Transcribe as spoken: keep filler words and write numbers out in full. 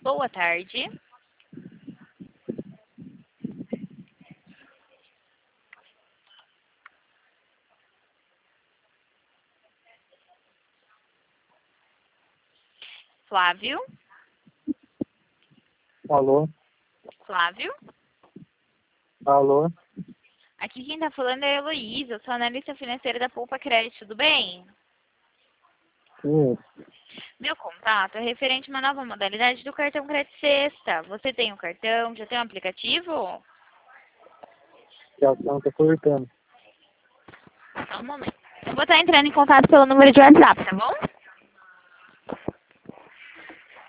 Boa tarde. Flávio? Alô? Flávio? Alô? Aqui quem tá falando é a Heloísa, eu sou analista financeira da Poupa Crédito, tudo bem? Sim, Meu contato é referente a uma nova modalidade do cartão Crédito Sexta. Você tem um cartão? Já tem um aplicativo? que a ação tá cortando. Só um momento. Eu vou estar entrando em contato pelo número de WhatsApp, tá bom?